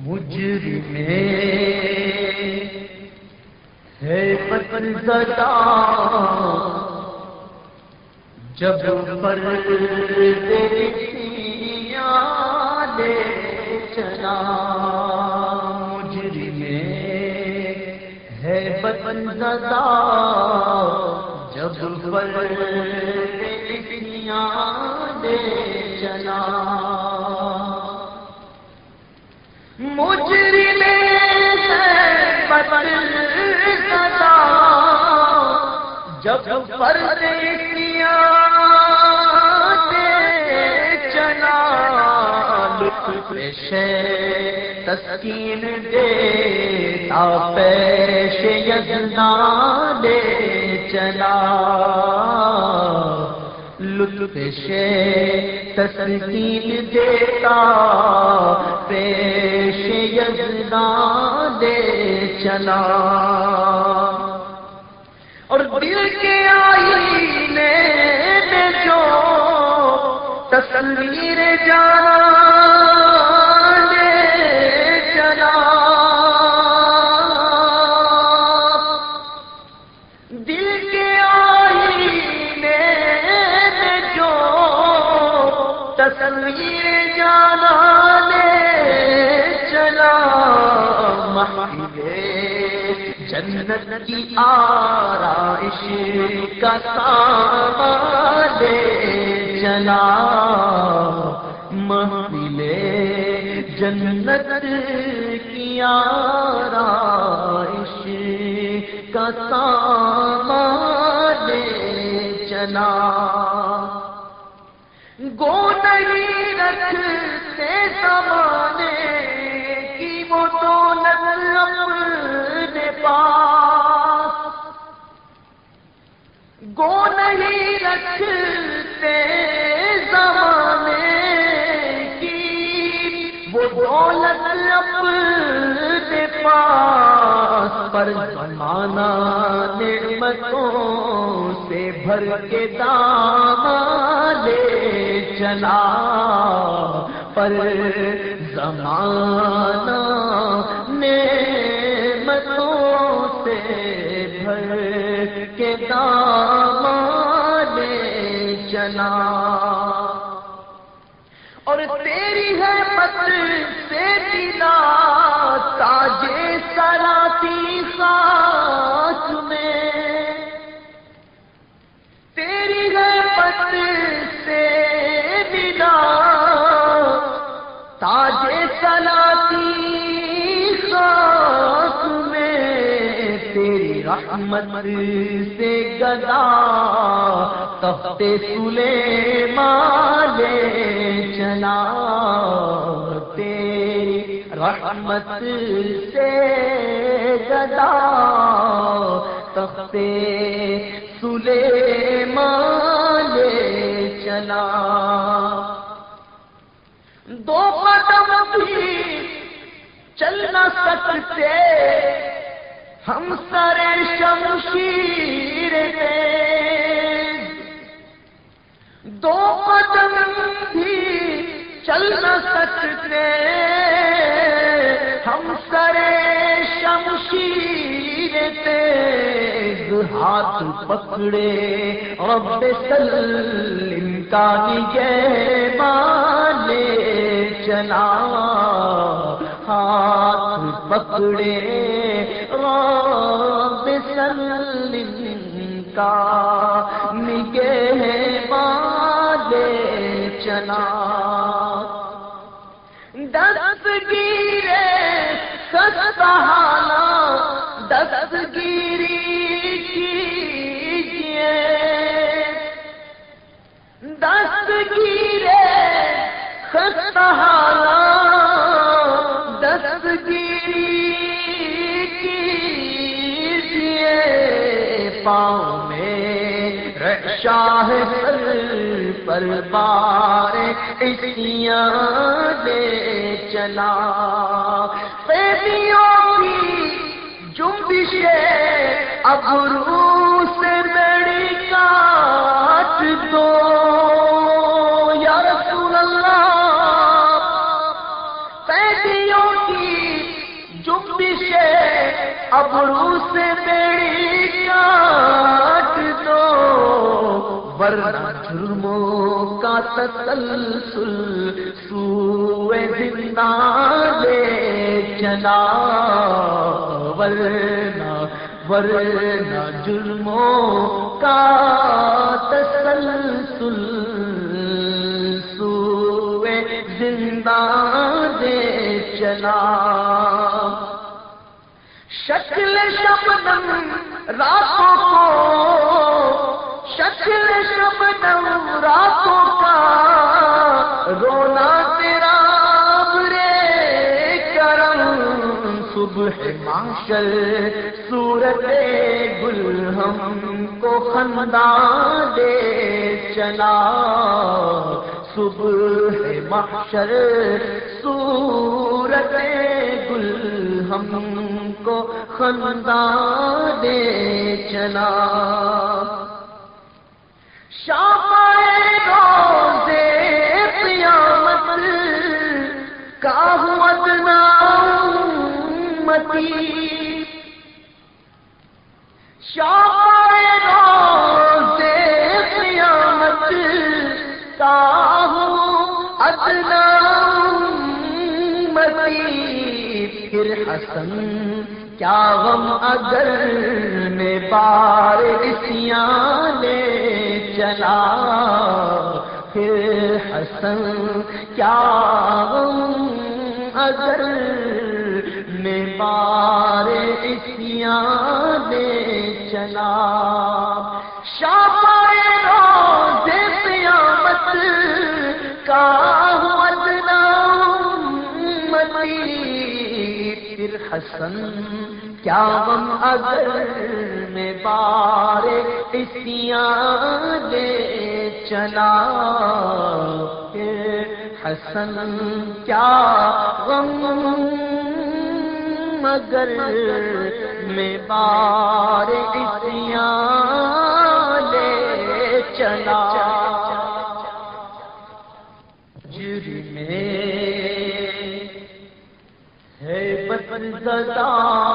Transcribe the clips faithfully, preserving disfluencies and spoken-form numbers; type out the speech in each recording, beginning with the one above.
مجرم ہے پتن زدہ جب پر دے چلا، مجرم ہے پتن زدہ جب پر دے چلا، مجرم ہے پتن زدہ جب پر پیش تسکین دیتا پیش یزنا دے چلا، لطف سے تسکین دیتا پیش یزنا دے چلا، اور دل کے آئینے میں جو تصویر جان دے چلا، دل کے آئینے میں جو تصویر جان دے چلا، محفل جنت کی آرائش کا سامان دے چلا، محفل جنت کی آرائش کا سامان دے چلا، گو نہیں رکھتے زمانے کی وہ دولت اپنے پاس، گو نہیں رکھتے زمانے کی وہ دولت اپنے پاس، پر زمانہ نعمتوں سے بھر کے دامن لے چلا، پر زمانہ نعمتوں سے بھر کے دامن لے چلا، اور تیری ہے پتر سے دینا تاجے سراتی خاک میں، تیری ہے پتر سے دینا تاجے سراتی خاک میں، تیری رحمت سے گدا تخت سلیمان لے چلا، تیری رحمت سے گدا تخت سلیمان لے چلا، دو قدم بھی چل نہ سکتے ہم سر شمشیر پہ، دو قدم بھی چل نہ سکتے ہم سر شمشیر پہ، ہاتھ پکڑے رب سلم کا نگہبان لے چلا، ہاتھ پکڑے رب سلم کا نگہبان لے چلا، دستگیرے خستہ حالہ دستگیری کیجئے، دستگیرے خستہ حالہ دستگیری کیجئے، پاؤں میں شاہ سر پر بار عصیاں دے چلا، قیدیوں کی جنبشیں ابرو سے بیڑی کاٹ دو، یا رسول اللہ قیدیوں کی جنبش ابرو سے بیڑی کاٹ دو ورنہ جرموں کا تسلسل سوئے زندہ لے چلا ورنہ ورنہ جرموں کا تسلسل سوئے زندہ دے چلا شکل شبنم راتوں کو شکل شبنم راتوں کا رونا تیرا برے کرم صبح معاشر صورت گل ہم کو خندہ دے چلا صبح محشر صورت گل ہم کو خندہ دے چلا شام روزے قیامت کا ادنا امتی شام روزے قیامت کا ادنا امتی پھر حسن کیا غم اگر میں بار اسیاں لے چلا پھر حسن کیا غم اگر میں بار اسیاں لے چلا شافائے روزے قیامت کا ادنا امتی پھر حسن کیا غم اگر میں بار اسیاں دے چلا پھر حسن کیا غم اگر میں بار اسیاں دے چلا جرم ہے بدزدہ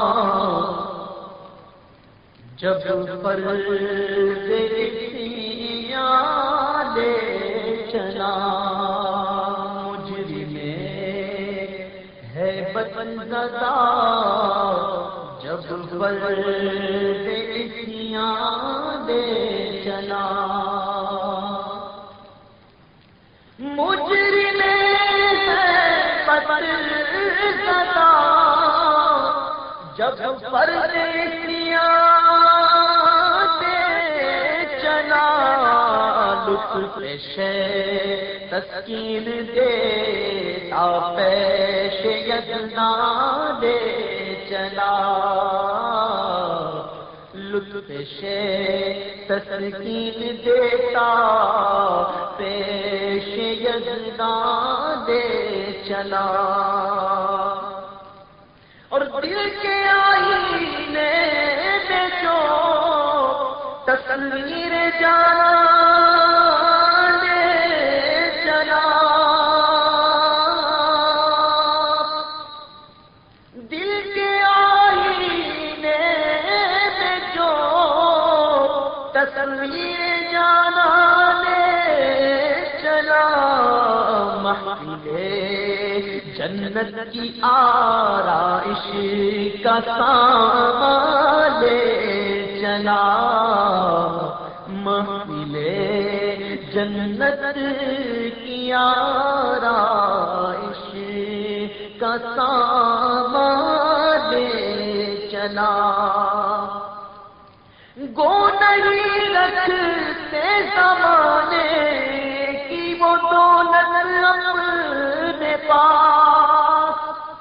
جب پردے اسیاں لے چلا مجرم ہے بدزدہ جب پردے اسیاں لے چلا مجرم ہے بدزدہ جب پردیسیاں دے چلا لطف شے تسکین دے تا پیش یزنا دے چلا لطف شے تسکین دیتا پیش یزنا دے چلا اور دل کے آئینے میں جو تصویر جانا لے چلا دل کے آئینے میں جو تصویر جانا لے چلا محفل جنت کی آرائش کا سامان لے چلا محفل جنت کی آرائش کا سامان لے چلا گو نہیں رکھتے زمانے کی وہ دولت اپنے پاس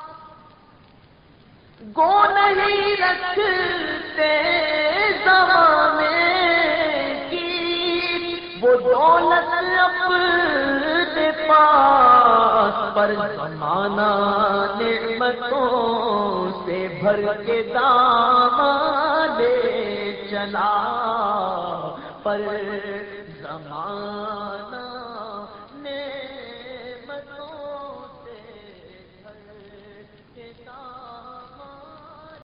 گو نہیں رکھتے زمانے کی وہ دولت اپنے پاس پر زمانہ نعمتوں سے بھر کے دامن لے چلا پر زمانہ نعمتوں سے بھر کے دامن